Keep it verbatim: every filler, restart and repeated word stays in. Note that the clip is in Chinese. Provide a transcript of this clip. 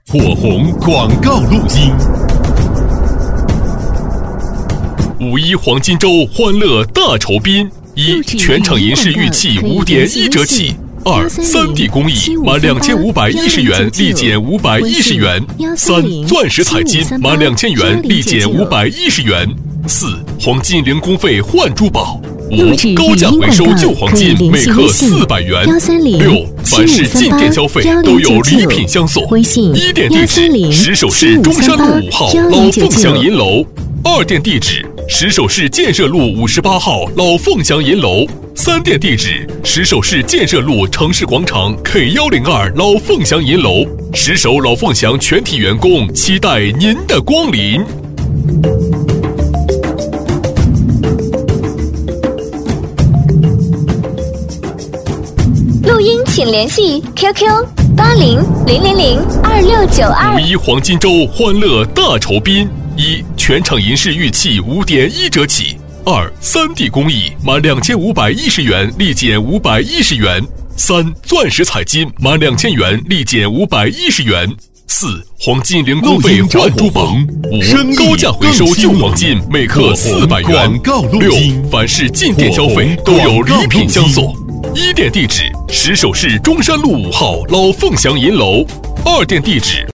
火红广告录音。五一黄金周欢乐大酬宾：一、全场银饰玉器五点一折起；二、三 D 工艺满两千五百一十元立减五百一十元；三、钻石彩金满两千元立减五百一十元；四、黄金零工费换珠宝。五、高价回收旧黄金每克四百元。六、凡是进店消费都有礼品相送。一店地址：石首市中山路五号老凤祥银楼。二店地址：石首市建设路五十八号老凤祥银楼。三店地址：石首市建设路城市广场 K 一零二老凤祥银楼。石首老凤祥全体员工期待您的光临。 录音请联系 Q Q 八零零零零二六九二。 五一黄金周欢乐大酬宾：一、全场银饰玉器五点一折起；二、三 D 工艺满两千五百一十元立减五百一十元；三、钻石彩金满两千元立减五百一十元；四、黄金零工费换珠宝；五、高价回收旧黄金每克四百元；六、凡是进店消费都有礼品相送。一店地址：石首市中山路五号老凤祥银楼。二店地址：